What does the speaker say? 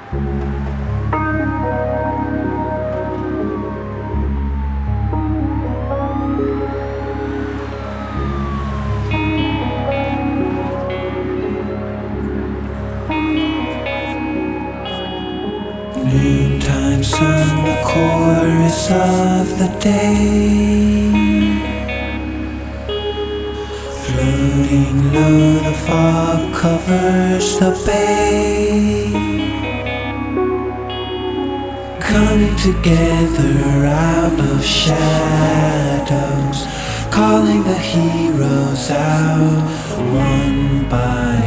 Noontime sun, the chorus of the day. Floating low, the fog covers the bay. Coming together out of shadows, calling the heroes out one by